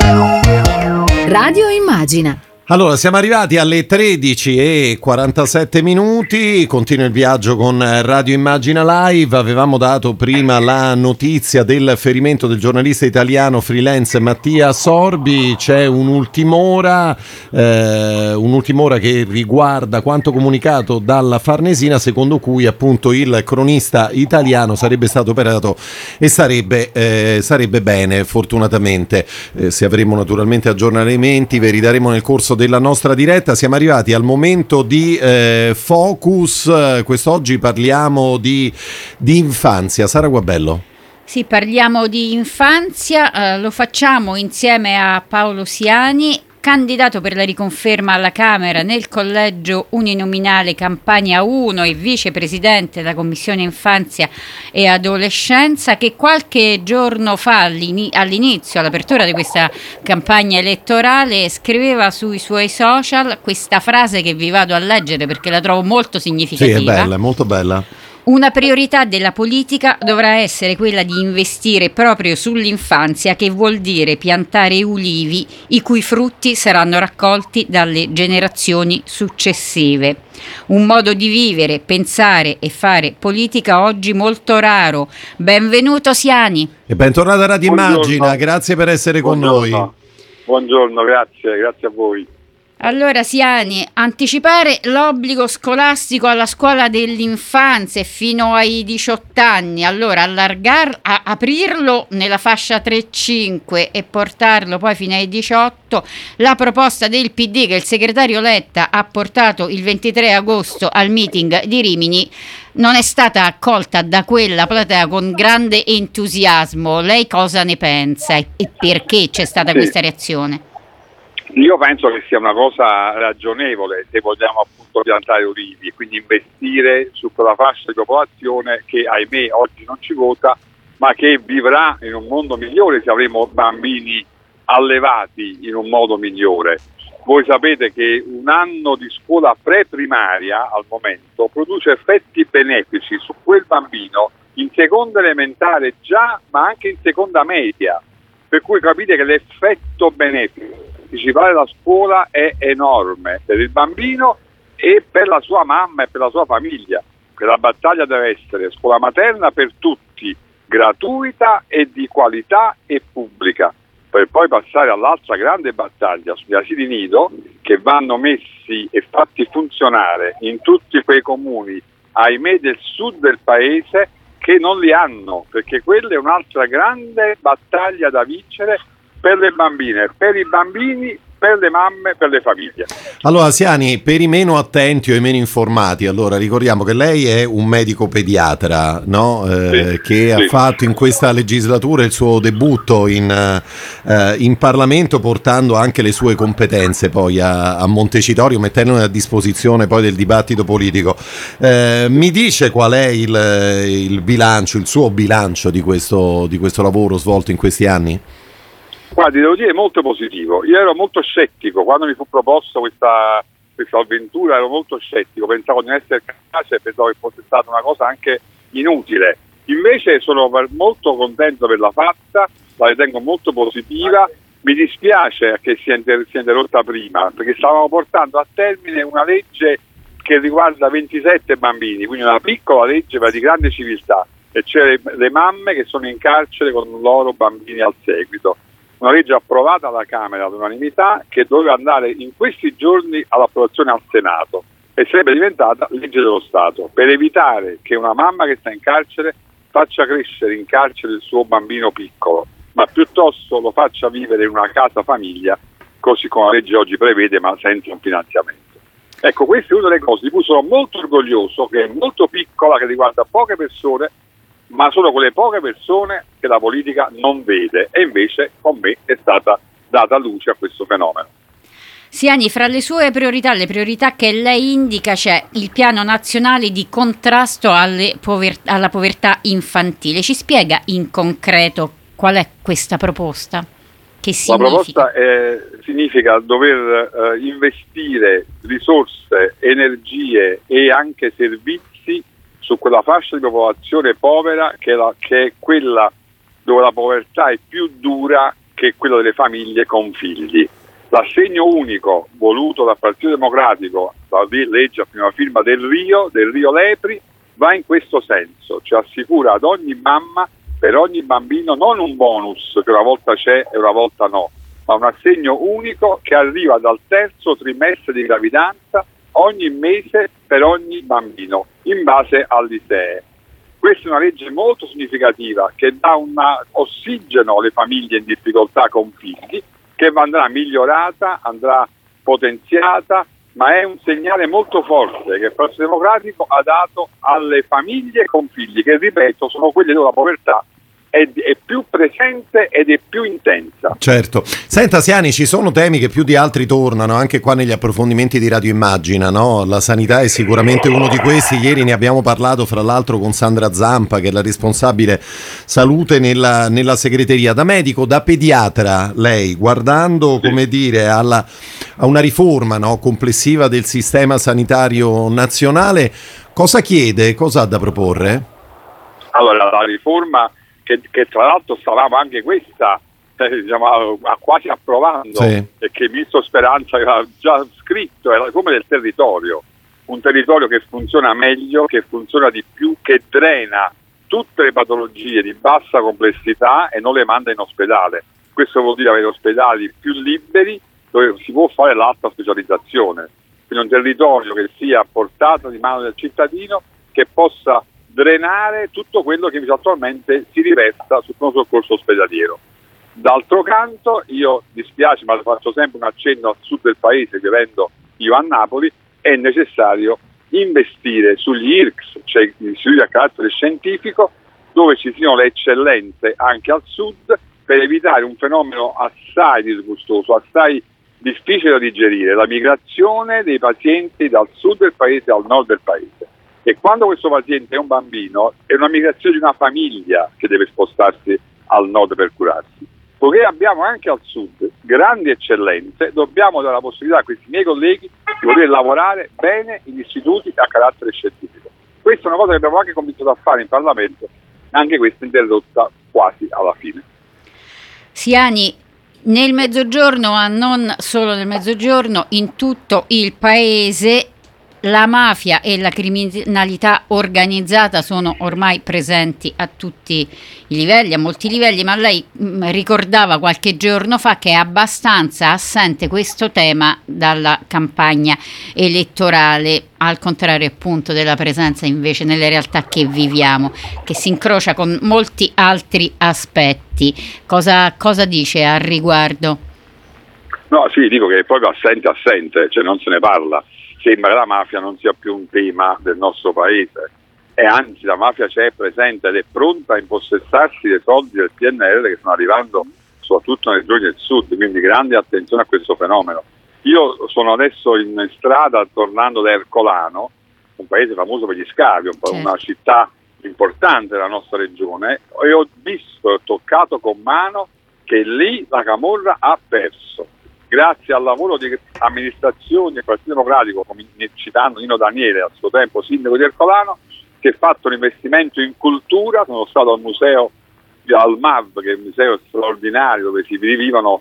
Radio Immagina. Allora, siamo arrivati alle 13:47, continua il viaggio con Radio Immagina Live. Avevamo dato prima la notizia del ferimento del giornalista italiano freelance Mattia Sorbi. C'è un'ultim'ora che riguarda quanto comunicato dalla Farnesina, secondo cui appunto il cronista italiano sarebbe stato operato e sarebbe bene, fortunatamente. Se avremo naturalmente aggiornamenti ve li daremo nel corso della nostra diretta. Siamo arrivati al momento di focus. Quest'oggi parliamo di infanzia. Sara Guabello. Sì, parliamo di infanzia, lo facciamo insieme a Paolo Siani, candidato per la riconferma alla Camera nel collegio uninominale Campania 1 e vicepresidente della Commissione Infanzia e Adolescenza, che qualche giorno fa, all'inizio, all'apertura di questa campagna elettorale, scriveva sui suoi social questa frase che vi vado a leggere perché la trovo molto significativa. Sì, è bella, è molto bella. Una priorità della politica dovrà essere quella di investire proprio sull'infanzia, che vuol dire piantare ulivi i cui frutti saranno raccolti dalle generazioni successive. Un modo di vivere, pensare e fare politica oggi molto raro. Benvenuto Siani. E bentornata a Radio Immagina, grazie per essere con noi. Buongiorno, grazie a voi. Allora Siani, anticipare l'obbligo scolastico alla scuola dell'infanzia fino ai 18 anni, allora aprirlo nella fascia 3-5 e portarlo poi fino ai 18, la proposta del PD che il segretario Letta ha portato il 23 agosto al meeting di Rimini non è stata accolta da quella platea con grande entusiasmo. Lei cosa ne pensa e perché c'è stata questa reazione? Io penso che sia una cosa ragionevole se vogliamo appunto piantare ulivi e quindi investire su quella fascia di popolazione che ahimè oggi non ci vota, ma che vivrà in un mondo migliore se avremo bambini allevati in un modo migliore. Voi sapete che un anno di scuola pre-primaria al momento produce effetti benefici su quel bambino in seconda elementare già, ma anche in seconda media, per cui capite che l'effetto benefico anticipare la scuola è enorme per il bambino e per la sua mamma e per la sua famiglia. La battaglia deve essere scuola materna per tutti, gratuita e di qualità e pubblica, per poi passare all'altra grande battaglia sugli asili nido che vanno messi e fatti funzionare in tutti quei comuni, ahimè, del sud del paese che non li hanno, perché quella è un'altra grande battaglia da vincere per le bambine, per i bambini, per le mamme, per le famiglie. Allora Siani, per i meno attenti o i meno informati, allora ricordiamo che lei è un medico pediatra, no? Che ha fatto in questa legislatura il suo debutto in Parlamento, portando anche le sue competenze poi a Montecitorio, mettendole a disposizione poi del dibattito politico. Mi dice qual è il bilancio, il suo bilancio di questo lavoro svolto in questi anni? Guardi, devo dire molto positivo. Io ero molto scettico quando mi fu proposto questa avventura, ero molto scettico, pensavo di non essere capace e pensavo che fosse stata una cosa anche inutile. Invece sono molto contento per la fatta, la ritengo molto positiva. Mi dispiace che sia interrotta prima, perché stavamo portando a termine una legge che riguarda 27 bambini, quindi una piccola legge ma di grande civiltà, e cioè le mamme che sono in carcere con loro bambini al seguito. Una legge approvata alla Camera all'unanimità che doveva andare in questi giorni all'approvazione al Senato e sarebbe diventata legge dello Stato per evitare che una mamma che sta in carcere faccia crescere in carcere il suo bambino piccolo, ma piuttosto lo faccia vivere in una casa famiglia, così come la legge oggi prevede, ma senza un finanziamento. Ecco, questa è una delle cose di cui sono molto orgoglioso, che è molto piccola, che riguarda poche persone, ma sono quelle poche persone che la politica non vede, e invece con me è stata data luce a questo fenomeno. Siani, fra le sue priorità, le priorità che lei indica, c'è il piano nazionale di contrasto alla povertà infantile. Ci spiega in concreto qual è questa proposta? Che significa? La proposta significa dover investire risorse, energie e anche servizi su quella fascia di popolazione povera che è quella dove la povertà è più dura che è quello delle famiglie con figli. L'assegno unico voluto dal Partito Democratico, la legge a prima firma del Rio Lepri, va in questo senso, cioè assicura ad ogni mamma, per ogni bambino, non un bonus che una volta c'è e una volta no, ma un assegno unico che arriva dal terzo trimestre di gravidanza ogni mese per ogni bambino, in base all'ISEE. Questa è una legge molto significativa che dà un ossigeno alle famiglie in difficoltà con figli, che andrà migliorata, andrà potenziata, ma è un segnale molto forte che il Partito Democratico ha dato alle famiglie con figli, che ripeto sono quelle dove la povertà è più presente ed è più intensa. Certo. Senta Siani, ci sono temi che più di altri tornano anche qua negli approfondimenti di Radio Immagina, no? La sanità è sicuramente uno di questi. Ieri ne abbiamo parlato fra l'altro con Sandra Zampa, che è la responsabile salute nella segreteria. Da medico, da pediatra, lei, guardando come dire a una riforma, no, complessiva del sistema sanitario nazionale, cosa chiede? Cosa ha da proporre? Allora, la riforma che tra l'altro stavamo anche questa quasi approvando, sì, e che il ministro Speranza aveva già scritto, è la riforma del territorio, un territorio che funziona meglio, che funziona di più, che drena tutte le patologie di bassa complessità e non le manda in ospedale. Questo vuol dire avere ospedali più liberi dove si può fare l'alta specializzazione, quindi un territorio che sia a portata di mano del cittadino, che possa drenare tutto quello che attualmente si riversa sul pronto soccorso ospedaliero. D'altro canto, io dispiace, ma faccio sempre un accenno al sud del paese, vivendo io a Napoli, è necessario investire sugli IRCS, cioè gli istituti a carattere scientifico, dove ci siano le eccellenze anche al sud, per evitare un fenomeno assai disgustoso, assai difficile da digerire, la migrazione dei pazienti dal sud del paese al nord del paese. E quando questo paziente è un bambino, è una migrazione di una famiglia che deve spostarsi al nord per curarsi. Poiché abbiamo anche al sud grandi eccellenze, dobbiamo dare la possibilità a questi miei colleghi di poter lavorare bene in istituti a carattere scientifico. Questa è una cosa che abbiamo anche cominciato a fare in Parlamento, anche questa interrotta quasi alla fine. Siani, nel Mezzogiorno, ma non solo nel Mezzogiorno, in tutto il paese la mafia e la criminalità organizzata sono ormai presenti a tutti i livelli, a molti livelli, ma lei ricordava qualche giorno fa che è abbastanza assente questo tema dalla campagna elettorale, al contrario appunto della presenza invece nelle realtà che viviamo, che si incrocia con molti altri aspetti. Cosa dice al riguardo? No, sì, dico che è proprio assente, cioè non se ne parla. Sembra che la mafia non sia più un tema del nostro paese, e anzi la mafia c'è presente ed è pronta a impossessarsi dei soldi del PNRR che stanno arrivando soprattutto nelle regioni del sud, quindi grande attenzione a questo fenomeno. Io sono adesso in strada tornando da Ercolano, un paese famoso per gli scavi, una città importante della nostra regione, e ho visto, ho toccato con mano che lì la camorra ha perso. Grazie al lavoro di amministrazioni e Partito Democratico, come citando Nino Daniele, al suo tempo sindaco di Ercolano, che ha fatto un investimento in cultura. Sono stato al museo, al MAV, che è un museo straordinario dove si rivivano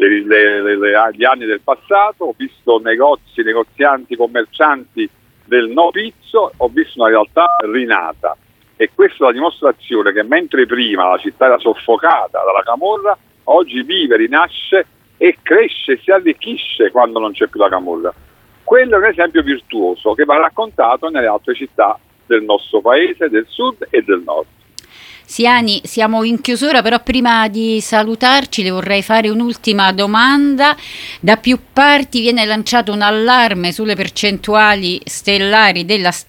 gli anni del passato. Ho visto negozianti, commercianti del no pizzo, ho visto una realtà rinata, e questa è la dimostrazione che mentre prima la città era soffocata dalla camorra, oggi vive, rinasce e cresce, si arricchisce quando non c'è più la camorra. Quello è un esempio virtuoso che va raccontato nelle altre città del nostro paese, del sud e del nord. Siani, siamo in chiusura, però prima di salutarci le vorrei fare un'ultima domanda. Da più parti viene lanciato un allarme sulle percentuali stellari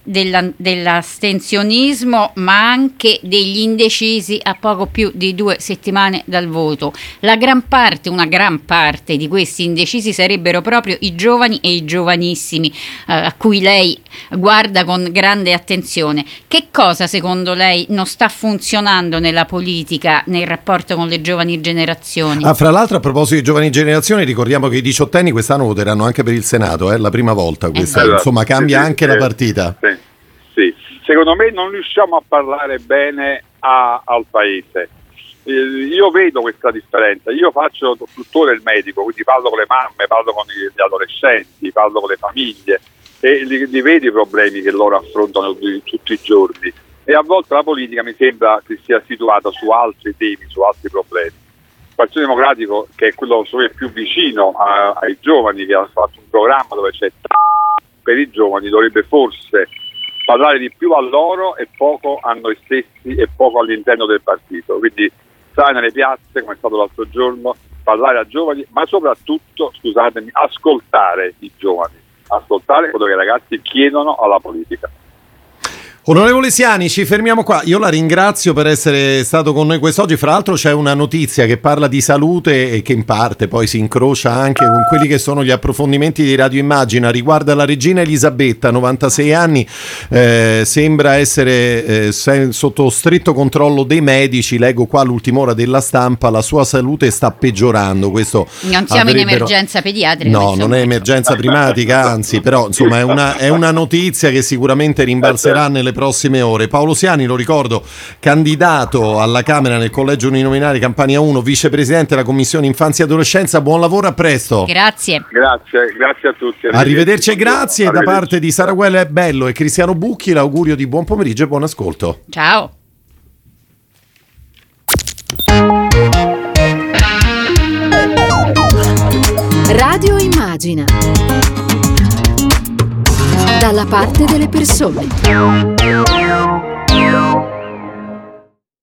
dell'astensionismo, ma anche degli indecisi a poco più di 2 settimane dal voto. Una gran parte di questi indecisi sarebbero proprio i giovani e i giovanissimi, a cui lei guarda con grande attenzione. Che cosa secondo lei non sta funzionando nella politica, nel rapporto con le giovani generazioni? Fra l'altro, a proposito di giovani generazioni, ricordiamo che i 18enni quest'anno voteranno anche per il Senato, è la prima volta questa, insomma cambia anche la partita. Sì. Secondo me non riusciamo a parlare bene al paese. io vedo questa differenza, io faccio tuttora il medico, quindi parlo con le mamme, parlo con gli adolescenti, parlo con le famiglie e li vedo i problemi che loro affrontano tutti i giorni, e a volte la politica mi sembra che sia situata su altri temi, su altri problemi. Il Partito Democratico, che è quello più vicino ai giovani, che ha fatto un programma dove c'è per i giovani, dovrebbe forse parlare di più a loro e poco a noi stessi e poco all'interno del partito. Quindi stare nelle piazze, come è stato l'altro giorno, parlare a giovani, ma soprattutto, scusatemi, ascoltare i giovani, ascoltare quello che i ragazzi chiedono alla politica. Onorevole Siani, ci fermiamo qua. Io la ringrazio per essere stato con noi quest'oggi. Fra l'altro c'è una notizia che parla di salute e che in parte poi si incrocia anche con quelli che sono gli approfondimenti di Radio Immagina. Riguarda la regina Elisabetta, 96 anni, sembra essere sotto stretto controllo dei medici. Leggo qua l'ultima ora della Stampa, la sua salute sta peggiorando. Questo non siamo in emergenza pediatrica. No, non è emergenza primatica, anzi, però insomma è una notizia che sicuramente rimbalzerà nelle prossime ore. Paolo Siani, lo ricordo, candidato alla Camera nel collegio uninominale Campania 1, vicepresidente della Commissione Infanzia e Adolescenza. Buon lavoro, a presto. Grazie a tutti. Arrivederci e grazie. Da parte di Sara Guella Bello e Cristiano Bucchi l'augurio di buon pomeriggio e buon ascolto. Ciao. Radio Immagina, dalla parte delle persone.